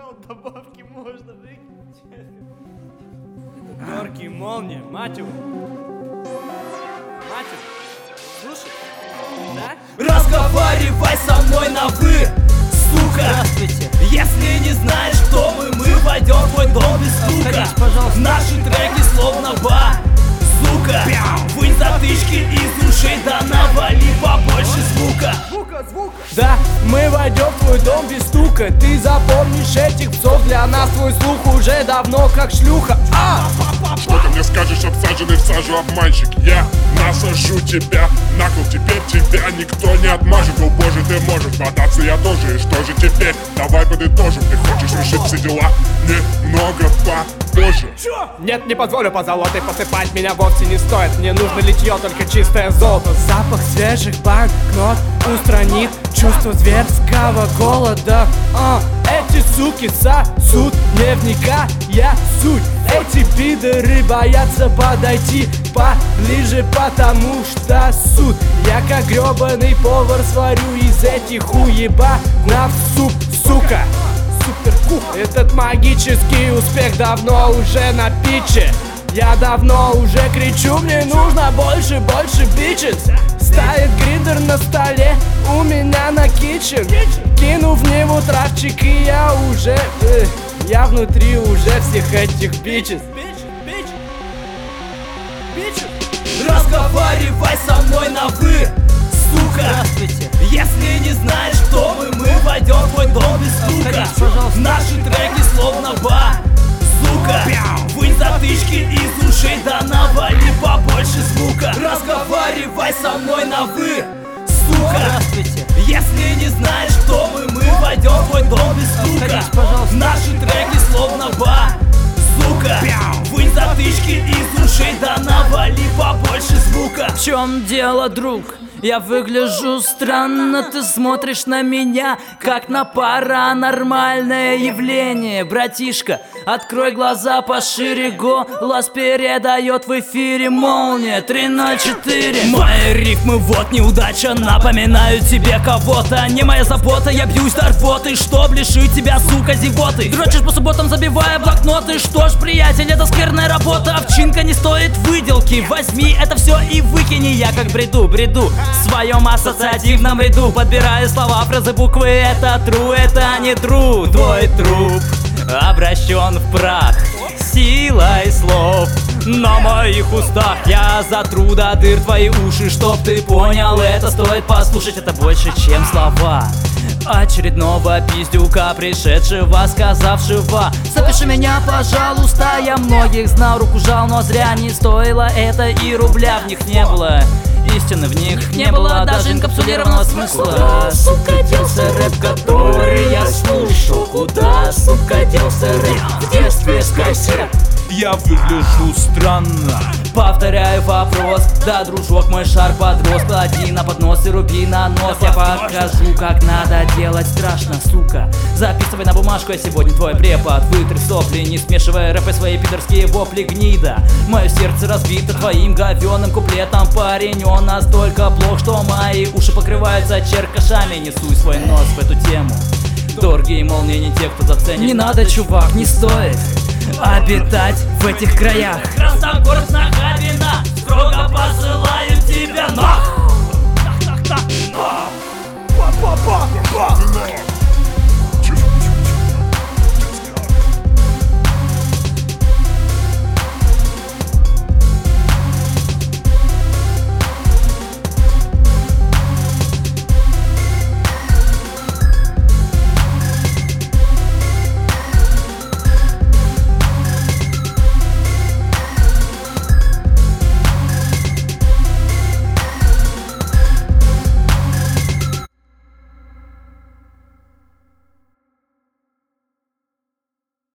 канал добавки можно выкинуть. Горки, молния, мать его. Мать его. Слушай, да? Разговаривай со мной на вы, сука. Здравствуйте. Если не знаешь, кто мы войдем в твой дом без стука. Садись, пожалуйста. Наши треки словно сука. Вынь затычки из ушей, да навали побольше звука. Да, мы войдем в твой дом без стука. Ты запомнишь этих псов, для нас твой слух уже давно как шлюха. Что ты мне скажешь, обсаженный в сажу обманщик? Я насажу тебя на кол, теперь тебя никто не отмажет. О боже, ты можешь бодаться, я тоже, и что же теперь? Давай подытожим, ты хочешь решить все дела немного попозже. Нет, не позволю позолотой посыпать, меня вовсе не стоит. Мне нужно литье, только чистое золото. Запах свежих банкнот устранит чувство зверского голода. Эти суки сосут, не вникая суть. Эти пидоры боятся подойти поближе, потому что суд. Я как гребаный повар сварю из этих уебанов суп, сука. Суперкух. Этот магический успех давно уже на питче. Я давно уже кричу, мне нужно больше бичес. Ставит гриндер на столе у меня на китчен. Кину в него травчик, и я уже я внутри уже всех этих бичес. Разговаривай со мной на вы, сука. Здравствуйте. Если не знаешь, кто мы войдем в твой дом без стука. Садись, пожалуйста. Наши треки словно сука. Вынь затычки из ушей, да навали побольше звука. Разговаривай со мной на вы, сука. Здравствуйте. Если не знаешь, кто мы войдем в твой дом без стука. Садись, пожалуйста. Наши треки словно сука. Вынь затычки из ушей, да навали побольше звука. В чем дело, друг? Я выгляжу странно, ты смотришь на меня, как на паранормальное явление. Братишка, открой глаза пошире, голос передает в эфире молния 304. Мои рифмы, вот неудача, напоминаю тебе кого-то. Не моя забота, я бьюсь до рвоты, чтоб лишить тебя, сука, зевоты. Дрочишь по субботам, забивая блокноты. Что ж, приятель, это скверная работа. Овчинка не стоит выделки. Возьми это все и выкини. Я как бреду в своем ассоциативном ряду, подбираю слова, фразы, буквы. Это true, это не true. Твой труп обращен в прах силой слов. На моих устах я затру до дыр твои уши. Чтоб ты понял, это стоит послушать. Это больше, чем слова очередного пиздюка, пришедшего, сказавшего: запиши меня, пожалуйста. Я многих знал, руку жал, но зря не стоило это, и рубля в них не было. Истины в них не было, даже инкапсулированного смысла. Куда, сука, делся рэп, который я слушал? Куда, сука, делся рэп в детстве с кассет? Я выгляжу странно. Повторяю вопрос, да, дружок, мой шар подрос. Клади на поднос и руби на нос. Я покажу, как надо делать, страшно, сука. Записывай на бумажку, я сегодня твой препод. Вытри сопли, не смешивая рэп и свои пидорские вопли, гнида. Мое сердце разбито твоим говёным куплетом. Парень, он настолько плох, что мои уши покрываются черкашами. Не суй свой нос в эту тему. Дорогие молнии не те, кто заценит. Не надо, чувак, не стоит обитать в этих краях. Красногорск, Нахабино, строго посылаю тебя нах. Па-па-па-па-па.